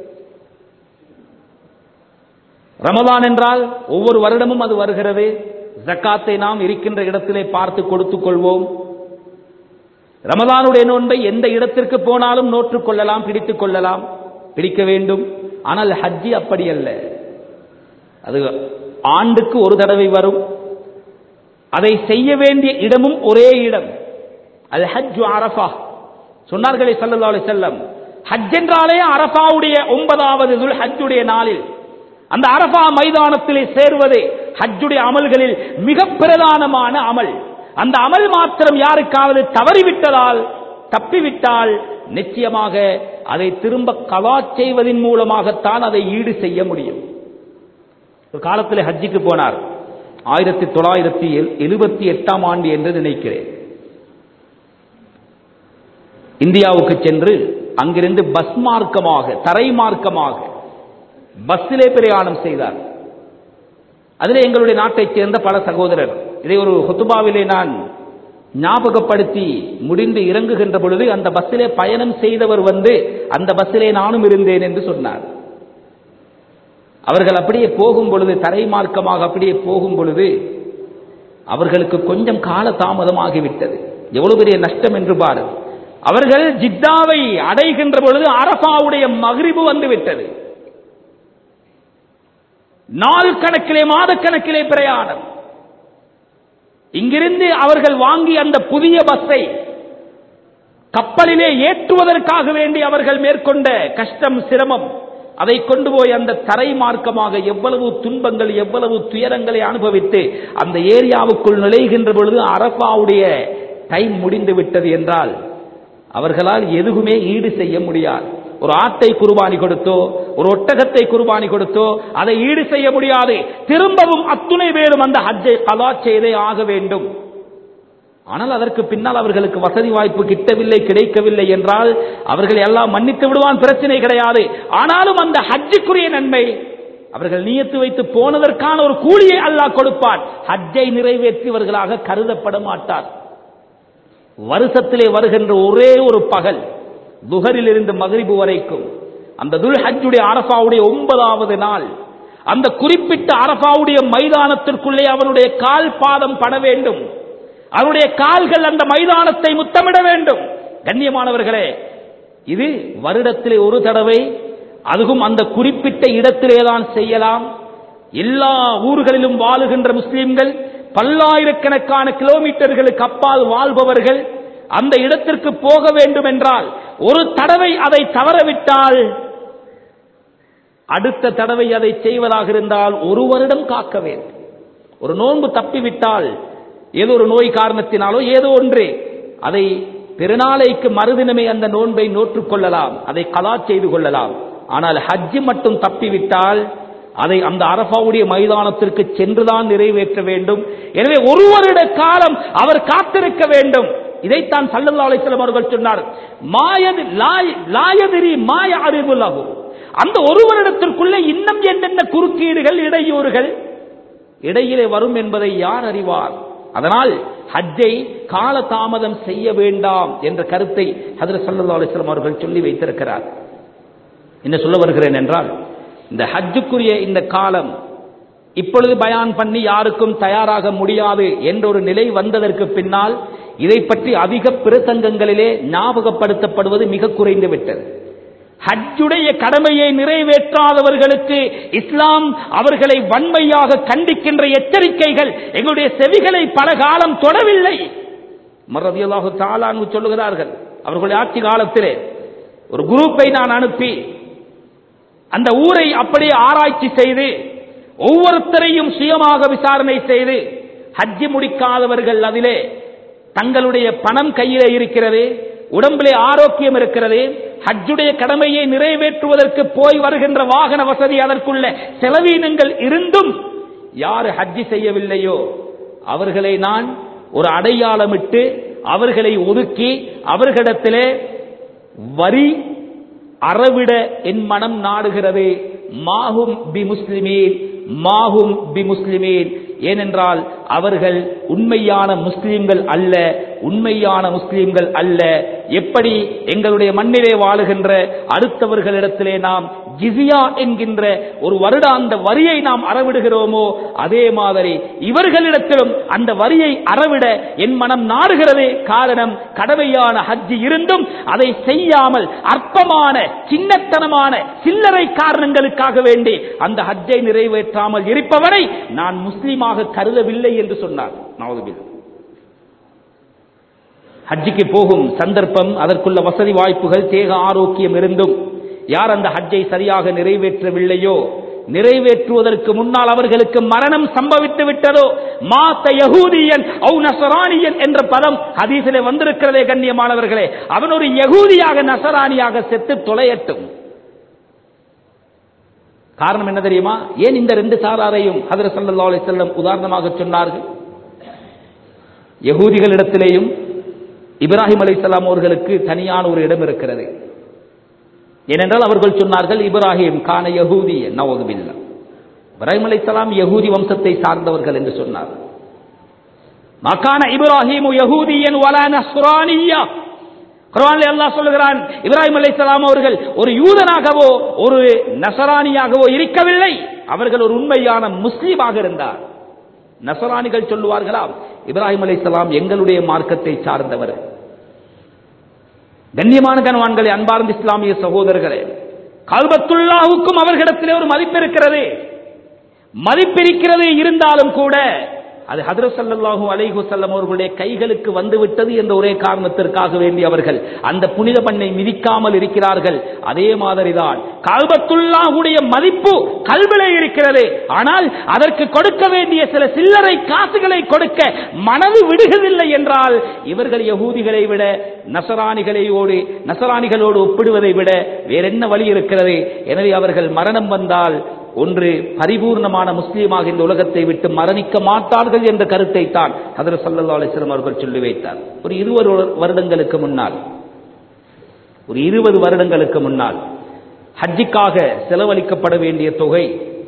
ரமலான் என்றால் ஒவ்வொரு வருடமும் அது வருகிறது. ஜக்காத்தை நாம் இருக்கின்ற இடத்திலே பார்த்து கொடுத்துக் கொள்வோம். ரமலானுடைய நோன்பை எந்த இடத்திற்கு போனாலும் நோற்றுக் கொள்ளலாம், பிடித்துக் கொள்ளலாம், பிடிக்க வேண்டும். ஆனால் ஹஜ்ஜி அப்படி அல்ல. அது ஆண்டுக்கு ஒரு தடவை வரும். அதை செய்ய வேண்டிய இடமும் ஒரே இடம். அது ஹஜ் அரஃபா. சொன்னார்களே ஸல்லல்லாஹு அலைஹி வஸல்லம், ஹஜ் என்றாலே அரஃபாவுடைய ஒன்பதாவது துல் ஹஜ்ஜுடைய நாளில் அந்த அரஃபா மைதானத்திலே சேர்வது ஹஜ்ஜுடைய அமல்களில் மிக பிரதானமான அமல். அந்த அமல் மாத்திரம் யாருக்காவது தவறிவிட்டதால், தப்பிவிட்டால் நிச்சயமாக அதை திரும்ப கலா செய்வதன் மூலமாகத்தான் அதை ஈடு செய்ய முடியும். ஒரு காலத்தில் ஹஜ்ஜுக்கு போனார், ஆயிரத்தி தொள்ளாயிரத்தி எழுபத்தி எட்டாம் ஆண்டு என்று நினைக்கிறேன். இந்தியாவுக்கு சென்று அங்கிருந்து பஸ் மார்க்கமாக, தரை மார்க்கமாக பஸ்ஸிலே பிரயாணம் செய்தார். அதில் எங்களுடைய நாட்டைச் சேர்ந்த பல சகோதரர். இதை ஒரு ஹுத்துபாவிலே நான் ஞாபகப்படுத்தி முடிந்து இறங்குகின்ற பொழுது அந்த பஸ்ஸிலே பயணம் செய்தவர் வந்து அந்த பஸ்ஸிலே நானும் இருந்தேன் என்று சொன்னார். அவர்கள் அப்படியே போகும் பொழுது, தரை மார்க்கமாக அப்படியே போகும் பொழுது அவர்களுக்கு கொஞ்சம் கால தாமதமாகிவிட்டது. எவ்வளவு பெரிய நஷ்டம் என்று பாரு. அவர்கள் ஜித்தாவை அடைகின்ற பொழுது அரஃபாவுடைய மக்ரிபு வந்து விட்டது. நாள் கணக்கிலே, மாத கணக்கிலே பிரயாணம். இங்கிருந்து அவர்கள் வாங்கி அந்த புதிய பஸ்ஸை கப்பலிலே ஏற்றுவதற்காக வேண்டி அவர்கள் மேற்கொண்ட கஷ்டம், சிரமம், அதை கொண்டு போய் அந்த தரை மார்க்கமாக எவ்வளவு துன்பங்கள், எவ்வளவு துயரங்களை அனுபவித்து அந்த ஏரியாவுக்குள் நுழைகின்ற பொழுது அரஃபாவுடைய டைம் முடிந்து விட்டது என்றால் அவர்களால் எதுவுமே ஈடு செய்ய முடியாது. ஒரு ஆட்டை குர்பானி கொடுத்தோ, ஒரு ஒட்டகத்தை குர்பானி கொடுத்தோ அதை ஈடு செய்ய முடியாது. திரும்பவும் அத்துணை பேரும் அந்த ஹஜ்ஜை கலா செய்தே ஆக வேண்டும். ஆனால் அதற்கு பின்னால் அவர்களுக்கு வசதி வாய்ப்பு கிட்டவில்லை, கிடைக்கவில்லை என்றால் அவர்கள் எல்லாம் மன்னித்து விடுவான், பிரச்சனை கிடையாது. ஆனாலும் அந்த ஹஜ்ஜுக்குரிய நன்மை, அவர்கள் நியத்து வைத்து போனதற்கான ஒரு கூலியை அல்லாஹ் கொடுப்பான். ஹஜ்ஜை நிறைவேற்றியவர்களாக கருதப்பட மாட்டார். வருஷத்திலே வருகின்ற ஒரே ஒரு பகல், துஹரில் இருந்து மக்ரிபு வரைக்கும், அந்த துல் ஹஜ்ஜுடைய அரஃபாவுடைய ஒன்பதாவது நாள், அந்த குறிப்பிட்ட அரஃபாவுடைய மைதானத்திற்குள்ளே அவனுடைய கால் பாதம் பட வேண்டும். அவருடைய கால்கள் அந்த மைதானத்தை முத்தமிட வேண்டும். கண்ணியமானவர்களே, இது வருடத்திலே ஒரு தடவை, அதுவும் அந்த குறிப்பிட்ட இடத்திலேதான் செய்யலாம். எல்லா ஊர்களிலும் வாழுகின்ற முஸ்லிம்கள், பல்லாயிரக்கணக்கான கிலோமீட்டர்களுக்கு அப்பால் வாழ்பவர்கள் அந்த இடத்திற்கு போக வேண்டும் என்றால் ஒரு தடவை அதை தவறவிட்டால் அடுத்த தடவை அதை செய்வதாக இருந்தால் ஒரு வருடம் காக்க வேண்டும். ஒரு நோன்பு தப்பிவிட்டால் ஏதோ ஒரு நோய் காரணத்தினாலோ ஏதோ ஒன்று அதை பெருநாளைக்கு மறுதினமே அந்த நோன்பை நோற்றுக் கொள்ளலாம், அதை கலா செய்து கொள்ளலாம். ஆனால் ஹஜ் மட்டும் தப்பிவிட்டால் அதை அந்த அரஃபாவுடைய மைதானத்திற்கு சென்றுதான் நிறைவேற்ற வேண்டும். எனவே ஒரு வருட காலம் அவர் காத்திருக்க வேண்டும். இதைத்தான் ஸல்லல்லாஹு அலைஹி வஸல்லம் அவர்கள் சொன்னார், மாயது லாயதிரி மாய அறிவுலகு. அந்த ஒரு வருடத்திற்குள்ளே இன்னும் என்னென்ன குறுக்கீடுகள் இடையூறுகள் இடையிலே வரும் என்பதை யார் அறிவார்? அதனால் ஹஜ்ஜை கால தாமதம் செய்ய வேண்டாம் என்ற கருத்தை ஹஜ்ரத் ஸல்லல்லாஹு அலைஹி வஸல்லம் அவர்கள் சொல்லி வைத்திருக்கிறார். என்ன சொல்ல வருகிறேன் என்றால், இந்த ஹஜ்ஜுக்குரிய இந்த காலம் இப்பொழுது பயான் பண்ணி யாருக்கும் தயாராக முடியாது என்ற ஒரு நிலை வந்ததற்கு பின்னால் இதை பற்றி அதிக பிரசங்கங்களிலே ஞாபகப்படுத்தப்படுவது மிக குறைந்து விட்டது. ஹஜ்ஜுடைய கடமையை நிறைவேற்றாதவர்களுக்கு இஸ்லாம் அவர்களை வன்மையாக கண்டிக்கின்ற எச்சரிக்கைகள் எங்களுடைய செவிகளை பல காலம் தொடவில்லை. உமர் ரலியல்லாஹு தஆலா அன்ஹு சொல்லுகிறார்கள், அவர்களுடைய ஆட்சி காலத்திலே ஒரு குரூப்பை நான் அனுப்பி அந்த ஊரை அப்படியே ஆராய்ச்சி செய்து ஒவ்வொருத்தரையும் சுயமாக விசாரணை செய்து ஹஜ்ஜி முடிக்காதவர்கள் அதிலே தங்களுடைய பணம் கையிலே இருக்கிறது, உடம்பிலே ஆரோக்கியம் இருக்கிறது, ஹஜ்ஜுடைய கடமையை நிறைவேற்றுவதற்கு போய் வருகின்ற வாகன வசதி அதற்குள்ள செலவீனங்கள் இருந்தும் யார் ஹஜ்ஜி செய்யவில்லையோ அவர்களை நான் ஒரு அடையாளமிட்டு அவர்களை ஒதுக்கி அவர்களிடத்திலே வரி அறவிட என் மனம் நாடுகிறது. மாஹும் பி முஸ்லிமீன் மாஹும் பி முஸ்லிமீன். ஏனென்றால் அவர்கள் உண்மையான முஸ்லிம்கள் அல்ல, உண்மையான முஸ்லிம்கள் அல்ல. எப்படி எங்களுடைய மண்ணிலே வாழுகின்ற அடுத்தவர்களிடத்திலே நாம் ஜிஸியா என்கின்ற ஒரு வருடாந்த வரியை நாம் அறவிடுகிறோமோ அதே மாதிரி இவர்களிடத்திலும் அந்த வரியை அறவிட என் மனம் நாடுகிறது. காரணம், கடமையான ஹஜ் இருந்தும் அதை செய்யாமல் அற்பமான சின்னத்தனமான சில்லறை காரணங்களுக்காக வேண்டி அந்த ஹஜ்ஜை நிறைவேற்றாமல் இருப்பவரை நான் முஸ்லிமாக கருதவில்லை என்று சொன்னார். நவுதுபில்லாஹ். ஹஜ்ஜுக்கு போகும் சந்தர்ப்பம், அதற்குள்ள வசதி வாய்ப்புகள், தேக ஆரோக்கியம் இருந்தும் யார் அந்த ஹஜ்ஜை சரியாக நிறைவேற்றவில்லையோ, நிறைவேற்றுவதற்கு முன்னால் அவர்களுக்கு மரணம் சம்பவித்து விட்டதோ, மாத்த யஹூதியன் அவு நஸரானியன் என்ற பதம் ஹதீஸிலே வந்திருக்கிறதே கண்ணியமானவர்களே, அவன் ஒரு யஹூதியாக நஸரானியாக செத்து தொலையட்டும். காரணம் என்ன தெரியுமா? ஏன் இந்த ரெண்டு சாராரையும் ஹஜ்ரத் ஸல்லல்லாஹு அலைஹி வஸல்லம் உதாரணமாக சொன்னார்கள்? யஹூதிகளிடத்திலேயும் இப்ராஹிம் அலைஹிஸ்ஸலாம் அவர்களுக்கு தனியான ஒரு இடம் இருக்கிறது. ஏனென்றால் அவர்கள் சொன்னார்கள், இப்ராஹிம் கான யஹூதியன் நவுதுபில்லாஹ். இப்ராஹிம் அலைஹிஸ்ஸலாம் யஹூதி வம்சத்தை சார்ந்தவர்கள் என்று சொன்னார். மகான இப்ராஹிமு யஹூதியன் வலா நஸ்ரானியா. குர்ஆனில் அல்லாஹ் சொல்லுகிறான், இப்ராஹிம் அலைஹிஸ்ஸலாம் அவர்கள் ஒரு யூதனாகவோ ஒரு நஸரானியாகவோ இருக்கவில்லை, அவர்கள் ஒரு உண்மையான முஸ்லிமாக இருந்தார். நஸரானிகள் சொல்லுவார்களாம், இப்ராஹிம் அலைஹிஸ்ஸலாம் எங்களுடைய மார்க்கத்தை சார்ந்தவர். கண்ணியமான கணவான்களே, அன்பார்ந்த இஸ்லாமிய சகோதரர்களே, கல்பத்துல்லாஹுக்கும் அவர்களிடத்திலே ஒரு மதிப்பு இருக்கிறது. மதிப்பிருக்கிறது இருந்தாலும் கூட அது ஹஜ்ரத் ஸல்லல்லாஹு அலைஹி வஸல்லம் அவர்களுடைய கைகளுக்கு வந்துவிட்டது என்ற ஒரே காரணத்திற்காக வேண்டி அவர்கள் அந்த புனித மண்ணை மிதிக்காமல் இருக்கிறார்கள். அதே மாதிரிதான் கல்பத்துல்லாஹுடைய மதிப்பு கல்விலே இருக்கிறது. ஆனால் அதற்கு கொடுக்க வேண்டிய சில சில்லறை காசுகளை கொடுக்க மனது விடுவதில்லை என்றால் இவர்கள் யஹூதிகளை விட நஸரானிகளோடு நஸரானிகளோடு ஒப்பிடுவதை விட வேற என்ன வழி இருக்கிறது? எனவே அவர்கள் மரணம் வந்தால் ஒன்று பரிபூர்ணமான முஸ்லீமாக இந்த உலகத்தை விட்டு மரணிக்க மாட்டார்கள் என்ற கருத்தை தான் ஹஜ்ரத் ஸல்லல்லாஹு அலைஹி வஸல்லம் அவர்கள் சொல்லி வைத்தார். ஒரு இருபது வருடங்களுக்கு முன்னால் ஒரு இருபது வருடங்களுக்கு முன்னால் ஹஜ்ஜுக்காக செலவழிக்கப்பட வேண்டிய தொகை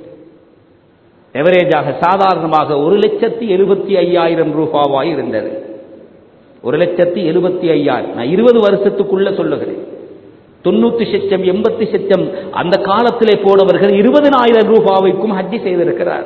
எவரேஜாக சாதாரணமாக ஒரு லட்சத்தி எழுபத்தி ஐயாயிரம் ரூபாவாய் இருந்தது. ஒரு லட்சத்தி எழுபத்தி ஐயாயிரம் நான் இருபது வருஷத்துக்குள்ள சொல்லுகிறேன். தொண்ணூத்தி லட்சம் எண்பத்தி லட்சம் அந்த காலத்திலே போனவர்கள் இருபதனாயிரம் ரூபாய்க்கும் ஹஜ்ஜி செய்திருக்கிறார்.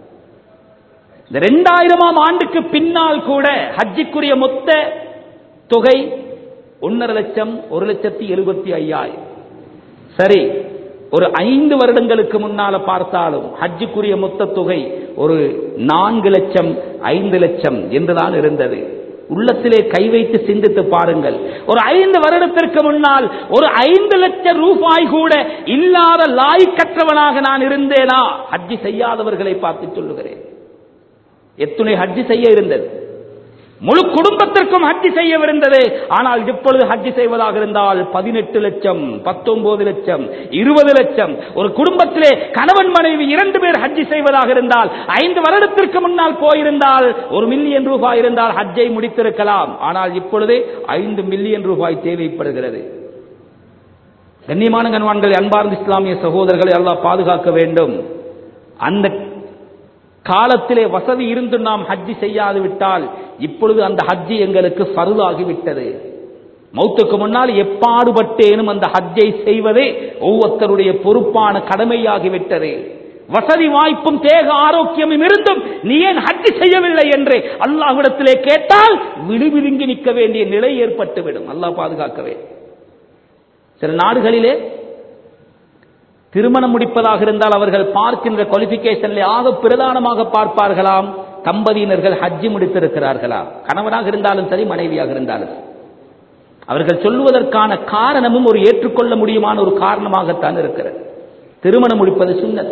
இந்த இரண்டாயிரமாம் ஆண்டுக்கு பின்னால் கூட ஹஜ்ஜிக்குரிய மொத்த தொகை ஒன்னரை லட்சம் ஒரு லட்சத்தி எழுபத்தி ஐயாயிரம். சரி, ஒரு ஐந்து வருடங்களுக்கு முன்னால பார்த்தாலும் ஹஜ்ஜுக்குரிய மொத்த தொகை ஒரு நான்கு லட்சம் ஐந்து லட்சம் என்றுதான் இருந்தது. உள்ளத்திலே கை வைத்து சிந்தித்து பாருங்கள். ஒரு ஐந்து வருடத்திற்கு முன்னால் ஒரு ஐந்து லட்சம் ரூபாய் கூட இல்லாத லாய்க்கற்றவனாக நான் இருந்தேனா? ஹஜ்ஜி செய்யாதவர்களை பார்த்து சொல்லுகிறேன். எத்துணை ஹஜ்ஜி செய்ய இருந்தது, முழு குடும்பத்திற்கும் ஹஜ்ஜி செய்யவிருந்தது. ஆனால் இப்பொழுது ஹஜ்ஜி செய்வதாக இருந்தால் பதினெட்டு லட்சம், பத்தொன்பது லட்சம், இருபது லட்சம். ஒரு குடும்பத்திலே கணவன் மனைவி இரண்டு பேர் ஹஜ்ஜி செய்வதாக இருந்தால், ஐந்து வருடத்திற்கு முன்னால் போயிருந்தால் ஒரு மில்லியன் ரூபாய் இருந்தால் ஹஜ்ஜை முடித்திருக்கலாம். ஆனால் இப்பொழுது ஐந்து மில்லியன் ரூபாய் தேவைப்படுகிறது. கண்ணியமான கண்வான்கள், அன்பார்ந்த இஸ்லாமிய சகோதரர்களை அல்லாஹ் பாதுகாக்க வேண்டும். அந்த காலத்திலே வசதி இருந்து நாம் ஹஜ்ஜி செய்யாது விட்டால் இப்பொழுது அந்த ஹஜ்ஜி எங்களுக்கு ஃபர்தாகிவிட்டது. மௌத்துக்கு முன்னால் எப்பாடுபட்டேனும் அந்த ஹஜ்ஜை செய்வதே ஒவ்வொருத்தருடைய பொறுப்பான கடமையாகிவிட்டது. வசதி வாய்ப்பும் தேக ஆரோக்கியமும் இருந்தும் நீ ஏன் ஹஜ்ஜி செய்யவில்லை என்று அல்லாஹ்விடத்திலே கேட்டால் விடுவிடுங்கி நிற்க வேண்டிய நிலை ஏற்பட்டுவிடும். அல்லாஹ் பாதுகாக்கவே. சில நாடுகளிலே திருமணம் முடிப்பதாக இருந்தால் அவர்கள் பார்க்கின்ற குவாலிபிகேஷன்ல ஆக பிரதானமாக பார்ப்பார்களாம், தம்பதியினர்கள் ஹஜ்ஜி முடித்திருக்கிறார்களா, கணவனாக இருந்தாலும் சரி மனைவியாக இருந்தாலும். அவர்கள் சொல்லுவதற்கான காரணமும் ஒரு ஏற்றுக்கொள்ள முடியுமான ஒரு காரணமாகத்தான் இருக்கிறது. திருமணம் முடிப்பது சுன்னத்.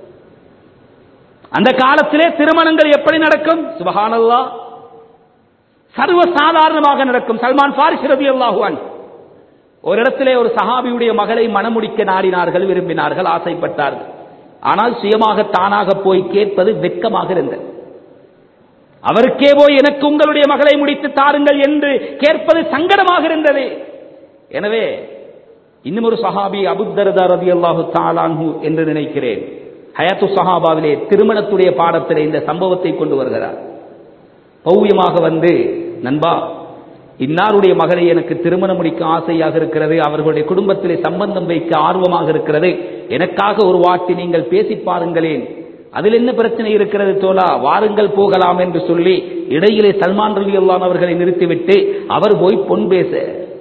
அந்த காலத்திலே திருமணங்கள் எப்படி நடக்கும்? சுப்ஹானல்லாஹ், சர்வ சாதாரணமாக நடக்கும். சல்மான் ஃபாரிஸி ரலியல்லாஹு அன்ஹு ஒரு இடத்திலே ஒரு சஹாபியுடைய மகளை மணமுடிக்க நாடினார்கள், விரும்பினார்கள், ஆசைப்பட்டார்கள். ஆனால் சுயமாக தானாக போய் கேட்பது வெட்கமாக இருந்தது. அவருக்கே போய் எனக்கு உங்களுடைய மகளை முடித்து தாருங்கள் என்று கேட்பது சங்கடமாக இருந்தது. எனவே இன்னும் ஒரு சஹாபி அபூ தர்தா ரலியல்லாஹு தஆலா அன்ஹு என்று நினைக்கிறேன், ஹயாத்து சஹாபாவிலே திருமணத்துடைய பாடத்திலே இந்த சம்பவத்தை கொண்டு வருகிறார். பௌயமாக வந்து, நண்பா, இன்னாருடைய மகளை எனக்கு திருமணம் முடிக்க ஆசையாக இருக்கிறது, அவர்களுடைய குடும்பத்திலே சம்பந்தம் வைக்க ஆர்வமாக இருக்கிறது, எனக்காக ஒரு வாட்டி நீங்கள் பேசி பாருங்களேன், அதில் என்ன பிரச்சனை இருக்கிறது தோழா, வாருங்கள் போகலாம் என்று சொல்லி இடையிலே சல்மான் ரலியல்லாஹு அவர்களை நிறுத்திவிட்டு அவர் போய் பொன் பேச,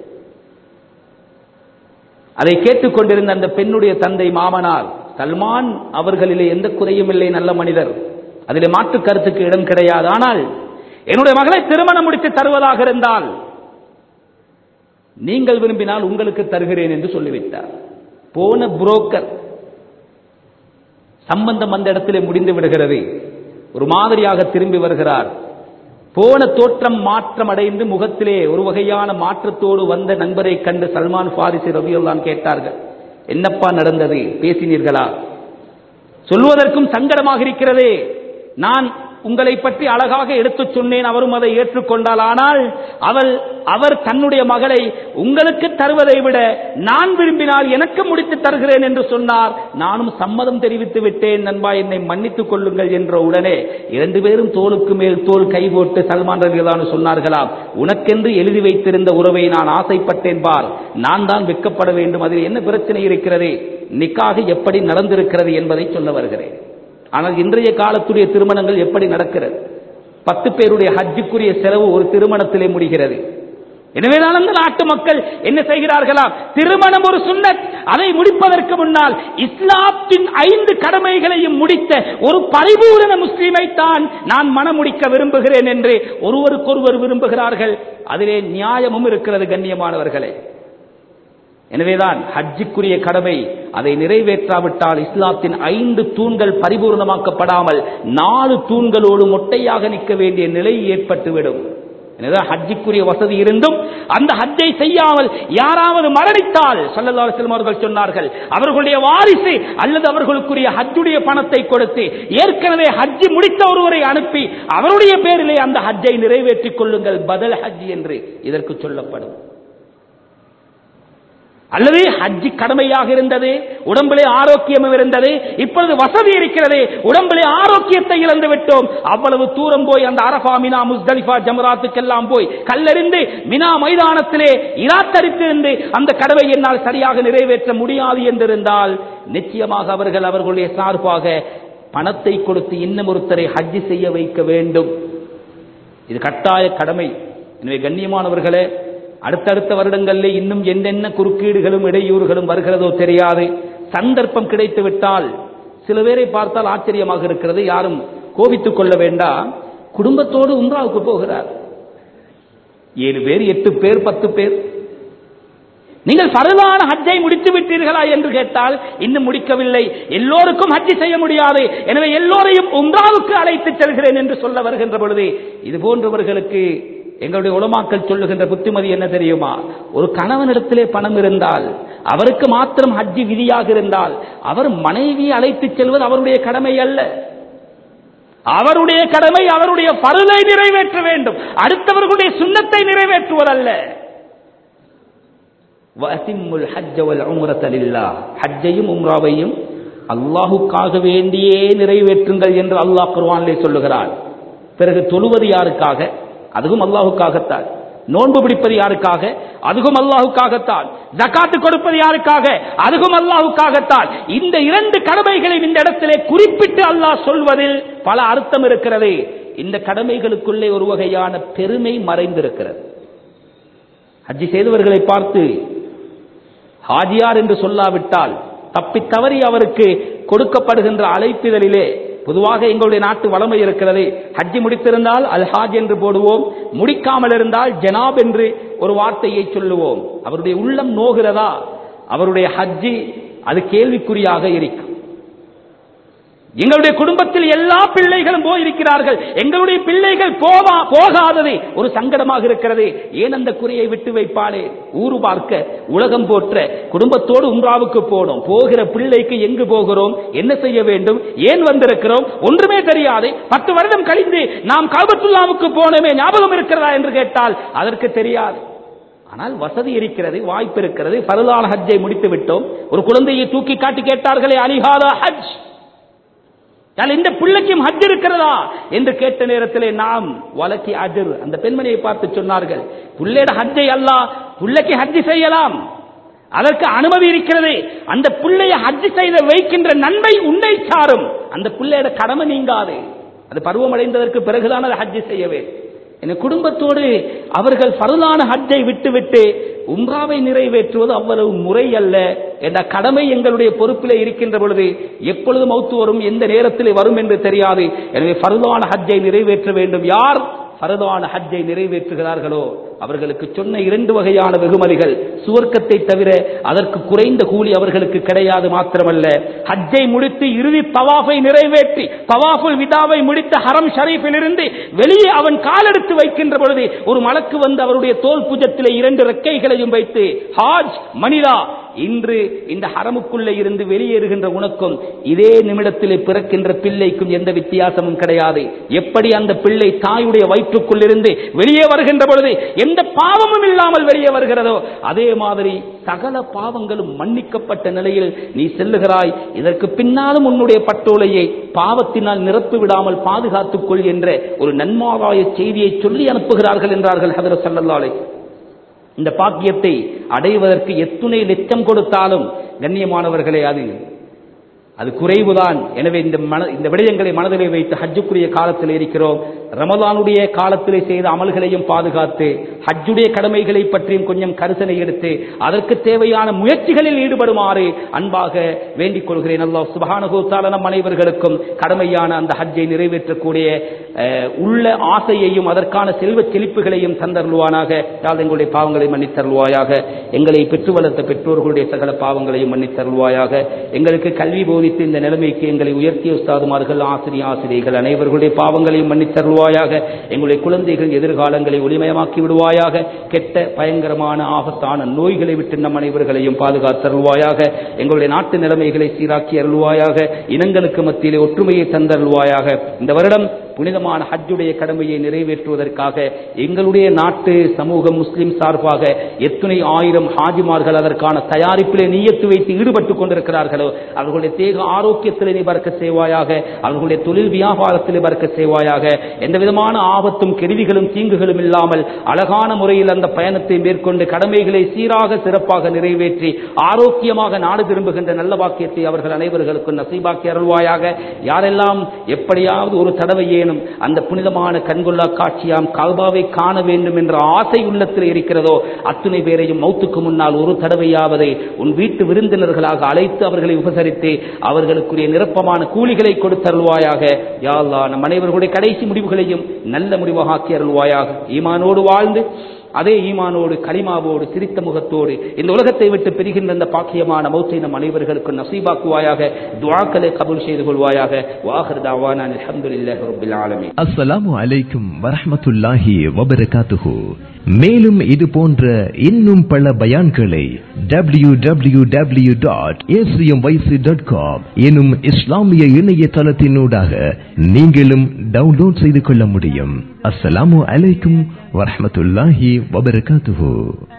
அதை கேட்டுக்கொண்டிருந்த அந்த பெண்ணுடைய தந்தை மாமனார், சல்மான் அவர்களிலே எந்த குறையும் இல்லை, நல்ல மனிதர், அதிலே மாற்று கருத்துக்கு இடம் கிடையாது, ஆனால் என்னுடைய மகளை திருமணம் முடித்து தருவதாக இருந்தால் நீங்கள் விரும்பினால் உங்களுக்கு தருகிறேன் என்று சொல்லிவிட்டார். போன புரோக்கர் சம்பந்தம் அந்த இடத்திலே முடிந்து விடுகிறது. ஒரு மாதிரியாக திரும்பி வருகிறார். போன தோற்றம் மாற்றம் அடைந்து முகத்திலே ஒரு வகையான மாற்றத்தோடு வந்த நண்பரை கண்டு சல்மான் ஃபாரிஸி ரலியல்லாஹு அன்ஹு கேட்டார்கள், என்னப்பா நடந்தது, பேசினீர்களா? சொல்வதற்கும் சங்கடமாக இருக்கிறதே, நான் உங்களை பற்றி அழகாக எடுத்து சொன்னேன், அவரும் அதை ஏற்றுக்கொண்டால், ஆனால் அவள் அவர் தன்னுடைய மகளை உங்களுக்கு தருவதை விட நான் விரும்பினால் எனக்கு முடித்து தருகிறேன் என்று சொன்னார். நானும் சம்மதம் தெரிவித்து விட்டேன், நண்பா என்னை மன்னித்துக் கொள்ளுங்கள் என்ற உடனே இரண்டு பேரும் தோளுக்கு மேல் தோள் கை போட்டு சல்மான் ரலியல்லாஹு அன்ஹு சொன்னார்களாம், உனக்கென்று எழுதி வைத்திருந்த உறவை நான் ஆசைப்பட்டேன் பார், நான் தான் வெட்கப்பட வேண்டும், அதில் என்ன பிரச்சனை இருக்கிறது, நிக்காஹ் எப்படி நடந்திருக்கிறது என்பதை சொல்ல வருகிறேன். ஆனால் இன்றைய காலத்துடைய திருமணங்கள் எப்படி நடக்கிறது? பத்து பேருடைய ஹஜ்ஜுக்குரிய செலவு ஒரு திருமணத்திலே முடிகிறது. எனவேதான் அந்த நாட்டு மக்கள் என்ன செய்கிறார்களா, திருமணம் ஒரு சுன்னத், அதை முடிப்பதற்கு முன்னால் இஸ்லாத்தின் ஐந்து கடமைகளையும் முடித்த ஒரு பரிபூரண முஸ்லிமை தான் நான் மனம் முடிக்க விரும்புகிறேன் என்று ஒருவருக்கொருவர் விரும்புகிறார்கள். அதிலே நியாயமும் இருக்கிறது கண்ணியமானவர்களே. எனவேதான் ஹஜ்ஜுக்குரிய கடமை, அதை நிறைவேற்றாவிட்டால் இஸ்லாத்தின் ஐந்து தூண்கள் பரிபூர்ணமாக்கப்படாமல் நாலு தூண்களோடு மொட்டையாக நிற்க வேண்டிய நிலை ஏற்பட்டுவிடும். எனவே ஹஜ்ஜுக்குரிய வசதி இருந்தும் அந்த ஹஜ்ஜை செய்யாமல் யாராவது மரணித்தால் ஸல்லல்லாஹு அலைஹி வஸல்லம் அவர்கள் சொன்னார்கள், அவர்களுடைய வாரிசு அல்லது அவர்களுக்குரிய ஹஜ்ஜுடைய பணத்தை கொடுத்து ஏற்கனவே ஹஜ்ஜி முடித்த ஒருவரை அனுப்பி அவருடைய பேரிலே அந்த ஹஜ்ஜை நிறைவேற்றிக் கொள்ளுங்கள், பதல் ஹஜ் என்று இதற்கு சொல்லப்படும். அல்லது ஹஜ்ஜி கடமையாக இருந்தது, உடம்பிலே ஆரோக்கியமும் இருந்தது, இப்பொழுது வசதி இருக்கிறது, உடம்பிலே ஆரோக்கியத்தை இழந்து விட்டோம், அவ்வளவு தூரம் போய் அந்த அரஃபா, மினா, முஸ்தலிஃபா, ஜமராத்துக்கெல்லாம் போய் கல்லெறிந்து மினா மைதானத்திலே இராத்தரித்திருந்து அந்த கடமை என்னால் சரியாக நிறைவேற்ற முடியாது என்றிருந்தால் நிச்சயமாக அவர்கள் அவர்களுடைய சார்பாக பணத்தை கொடுத்து இன்னும் ஒருத்தரை ஹஜ்ஜி செய்ய வைக்க வேண்டும். இது கட்டாய கடமை. எனவே கண்ணியமானவர்களே, அடுத்தடுத்த வருடங்களில் இன்னும் என்னென்ன குறுக்கீடுகளும் இடையூறுகளும் வருகிறதோ தெரியாது. சந்தர்ப்பம் கிடைத்து விட்டால் சில பேரை பார்த்தால் ஆச்சரியமாக இருக்கிறது, யாரும் கோபித்துக் கொள்ள வேண்டாம், குடும்பத்தோடு உம்ராவுக்கு போகிறார். ஏழு பேர், எட்டு பேர், பத்து பேர். நீங்கள் ஃபர்லான ஹஜ்ஜை முடித்து விட்டீர்களா என்று கேட்டால் இன்னும் முடிக்கவில்லை. எல்லோருக்கும் ஹஜ்ஜி செய்ய முடியாது, எனவே எல்லோரையும் உம்ராவுக்கு அழைத்து செல்கிறேன் என்று சொல்ல வருகின்ற பொழுது இது போன்றவர்களுக்கு எங்களுடைய உலமாக்கள் சொல்லுகின்ற புத்திமதி என்ன தெரியுமா? ஒரு கணவனிடத்திலே பணம் இருந்தால், அவருக்கு மாத்திரம் ஹஜ்ஜி விதியாக இருந்தால், அவர் மனைவியை அழைத்து செல்வது அவருடைய கடமை அல்ல. அவருடைய கடமை அவருடைய ஃபர்லை நிறைவேற்ற வேண்டும், அடுத்தவர்களுடைய சுன்னத்தை நிறைவேற்றுவதல்ல. வஅதிம்முல் ஹஜ்ஜ வல் உம்ரத லில்லாஹ், ஹஜ்ஜையும் உம்ராவையும் அல்லாஹ்வுக்காக வேண்டியே நிறைவேற்றுங்கள் என்று அல்லாஹ் குர்ஆனிலே சொல்லுகிறான். பிறகு தொழுவது யாருக்காக? அதுவும் அல்லாஹ்வுக்காகத்தான். நோன்பு பிடிப்பது யாருக்காக? அதுவும் அல்லாஹ்வுக்காகத்தான். ஜகாத் கொடுப்பது யாருக்காக? அதுவும் அல்லாஹ்வுக்காகத்தான். இந்த இரண்டு கடமைகளை இந்த இடத்திலே குறிப்பிட்டு அல்லாஹ் சொல்வதில் பல அர்த்தம் இருக்கிறது. இந்த கடமைகளுக்குள்ளே ஒரு வகையான பெருமை மறைந்திருக்கிறது. ஹஜ்ஜி செய்தவர்களை பார்த்து ஹாஜியார் என்று சொல்லாவிட்டால் தப்பி தவறி அவருக்கு கொடுக்கப்படுகின்ற அழைப்பிதழிலே பொதுவாக எங்களுடைய நாட்டு வளமை இருக்கிறது. ஹஜ்ஜி முடித்திருந்தால் அல் ஹாஜ் என்று போடுவோம், முடிக்காமல் இருந்தால் ஜனாப் என்று ஒரு வார்த்தையை சொல்லுவோம். அவருடைய உள்ளம் நோகிறதா? அவருடைய ஹஜ்ஜி அது கேள்விக்குறியாக இருக்கும். எங்களுடைய குடும்பத்தில் எல்லா பிள்ளைகளும் போயிருக்கிறார்கள், எங்களுடைய பிள்ளைகள் போவா போகாதது ஒரு சங்கடமாக இருக்கிறது. ஏன் அந்த குறையை விட்டு வைப்பானே? ஊரு பார்க்க, உலகம் போற்ற குடும்பத்தோடு உம்ராவுக்கு போனோம், போகிற பிள்ளைக்கு எங்கு போகிறோம், என்ன செய்ய வேண்டும், ஏன் வந்திருக்கிறோம் ஒன்றுமே தெரியாது. பத்து வருடம் கழிந்து நாம் கஅபத்துல்லாவுக்கு போனோமே ஞாபகம் இருக்கிறதா என்று கேட்டால் அதற்கு தெரியாது. ஆனால் வசதி இருக்கிறது, வாய்ப்பு இருக்கிறது. ஃபர்லான ஹஜ்ஜை முடித்து விட்டோம். ஒரு குழந்தையை தூக்கி காட்டி கேட்டார்களே, அலிஹாதா ஹஜ், இந்த பிள்ளைக்கும் ஹஜ் இருக்கிறதா என்று கேட்ட நேரத்திலே நாம் வலக்கி அஜர், அந்த பெண்மணியை பார்த்து சொன்னார்கள், பிள்ளையோட ஹஜ்ஜை அல்லாஹ் பிள்ளைக்கு ஹஜ் செய்யலாம், அதற்கு அனுமதி இருக்கிறது. அந்த பிள்ளையை ஹஜ் செய்த வைக்கின்ற நன்மை உன்னை சாரும், அந்த பிள்ளையோட கடமை நீங்காது. அது பருவமடைந்ததற்கு பிறகுதான் அதை ஹஜ் செய்யவே. என் குடும்பத்தோடு அவர்கள் ஃபர்லான ஹஜ்ஜை விட்டுவிட்டு உம்ராவை நிறைவேற்றுவது அவ்வளவு முறை அல்ல என்ற கடமை எங்களுடைய பொறுப்பிலே இருக்கின்ற பொழுது எப்பொழுது மௌத்து வரும், எந்த நேரத்தில் வரும் என்று தெரியாது. எனவே ஃபர்லான ஹஜ்ஜை நிறைவேற்ற வேண்டும். யார் ஃபர்லான ஹஜ்ஜை நிறைவேற்றுகிறார்களோ அவர்களுக்கு சொன்ன இரண்டு வகையான வெகுமதிகள், சுவர்க்கத்தை தவிர அதற்கு குறைந்த கூலி அவர்களுக்கு கிடையாது. மாத்திரமல்ல, ஹஜ்ஜை முடித்து இறுதி தவாஃபை நிறைவேற்றி தவாஃபுல் விதாவை முடித்த ஹரம் ஷரீஃபில் இருந்து வெளியே அவன் காலெடுத்து வைக்கின்ற பொழுது ஒரு மலக்கு வந்து அவருடைய தோல் புஜத்திலே இரண்டு ரெக்கைகளையும் வைத்து, ஹாஜ் மனிதா, இன்று இந்த ஹரமுக்குள்ளே இருந்து வெளியேறுகின்ற உனக்கும் இதே நிமிடத்திலே பிறக்கின்ற பிள்ளைக்கும் எந்த வித்தியாசமும் கிடையாது. எப்படி அந்த பிள்ளை தாயுடைய வயிற்றுக்குள் இருந்து வெளியே வருகின்ற பொழுது எந்த பாவமும் இல்லாமல் வெளியே வருகிறதோ அதே மாதிரி சகல பாவங்களும் மன்னிக்கப்பட்ட நிலையில் நீ செல்லுகிறாய். இதற்கு பின்னாலும் உன்னுடைய பட்டோலையை பாவத்தினால் நிரப்பி விடாமல் பாதுகாத்துக் கொள் என்ற ஒரு நன்மாராய செய்தியை சொல்லி அனுப்புகிறார்கள் என்றார்கள் ஹதரத் ஸல்லல்லாஹு அலைஹி வஸல்லம். இந்த பாக்கியத்தை அடைவதற்கு எத்துணை லட்சம் கொடுத்தாலும் கண்ணியமானவர்களே அது அது குறைவுதான். எனவே இந்த மன இந்த விடயங்களை மனதிலே வைத்து ஹஜ்ஜுக்குரிய காலத்தில் இருக்கிறோம். ரமலானுடைய காலத்திலே செய்த அமல்களையும் பாதுகாத்து ஹஜ்ஜுடைய கடமைகளை பற்றியும் கொஞ்சம் கருசனை எடுத்து அதற்கு தேவையான முயற்சிகளில் ஈடுபடுமாறு அன்பாக வேண்டிக் கொள்கிறேன். அல்லாஹ் சுப்ஹானஹு வ தஆலா நம் அனைவர்களுக்கும் கடமையான அந்த ஹஜ்ஜை நிறைவேற்றக்கூடிய உள்ள ஆசையையும் அதற்கான செல்வ செழிப்புகளையும் தந்தருள்வானாக. யாழ் எங்களுடைய பாவங்களை மன்னித்தருள்வாயாக. எங்களை பெற்று வளர்த்த பெற்றோர்களுடைய சகல பாவங்களையும் மன்னித்தருள்வாயாக. எங்களுக்கு கல்வி போதித்து இந்த நிலைமைக்கு எங்களை உயர்த்திய உஸ்தாதுமார்கள், ஆசிரிய ஆசிரியர்கள் அனைவர்களுடைய பாவங்களையும் மன்னித்தருள்வாயாக. எங்களுடைய குழந்தைகள் எதிர்காலங்களை ஒளிமயமாக்கி விடுவாயாக. கெட்ட பயங்கரமான ஆபத்தான நோய்களை விட்டு நம் அனைவர்களையும் பாதுகாத்தருள்வாயாக. எங்களுடைய நாட்டு நிலைமைகளை சீராக்கி அருள்வாயாக. இனங்களுக்கு மத்தியிலே ஒற்றுமையை தந்தருள்வாயாக. இந்த வருடம் புனிதமான ஹஜ்ஜுடைய கடமையை நிறைவேற்றுவதற்காக எங்களுடைய நாட்டு சமூகம் முஸ்லிம் சார்பாக எத்தனை ஆயிரம் ஹாஜிமார்கள் அதற்கான தயாரிப்பிலே நியத்து வைத்து ஈடுபட்டுக் கொண்டிருக்கிறார்களோ அவர்களுடைய தேக ஆரோக்கியத்திலே நீ பறக்கச் செய்வாயாக. அவர்களுடைய தொழில் வியாபாரத்திலே பறக்கச் செய்வாயாக. எந்த விதமான ஆபத்தும் கெடுதிகளும் தீங்குகளும் இல்லாமல் அழகான முறையில் அந்த பயணத்தை மேற்கொண்டு கடமைகளை சீராக சிறப்பாக நிறைவேற்றி ஆரோக்கியமாக நாடு திரும்புகின்ற நல்ல பாக்கியத்தை அவர்கள் அனைவர்களுக்கும் நசீபாக்கி அருள்வாயாக. யாரெல்லாம் எப்படியாவது ஒரு தடவையே அந்த புனிதமான கண்கொள்ளா காட்சியாம் கஅபாவை காண வேண்டும் என்ற ஆசை உள்ளத்தில் இருக்கிறதோ அத்துணை பேரையும் மௌத்துக்கு முன்னால் ஒரு தடவையாவது உன் வீட்டு விருந்தினர்களாக அழைத்து அவர்களை உபசரித்து அவர்களுக்குரிய நிரப்பமான கூலிகளை கொடுத்தருள்வாயாக. யா அல்லாஹ் நம் அனைவர்களுடைய கடைசி முடிவுகளையும் நல்ல முடிவாக ஆக்கி அருள்வாயாக. ஈமானோடு வாழ்ந்து அதே ஈமானோடு கலிமாவோடு சிரித்த முகத்தோடு இந்த உலகத்தை விட்டு பிரிகின்ற இந்த பாக்கியமான மௌத்தை நம் அனைவர்களுக்கு நசீபாக்குவாயாக. துஆக்களை கபூல் செய்து கொள்வாயாக. வாஹிர் தஅவானா அல்ஹம்துலில்லாஹி ரப்பில் ஆலமீன். அஸ்ஸலாமு அலைக்கும் வரஹ்மத்துல்லாஹி வபரகாத்துஹு. மேலும் இது போன்ற இன்னும் பல பயான்களை W W W dot A C M Y C dot com எனும் இஸ்லாமிய இணையதளத்தினூடாக நீங்களும் டவுன்லோட் செய்து கொள்ள முடியும். அஸ்ஸலாமு அலைக்கும் வரஹ்மத்துல்லாஹி வபரகாத்துஹு.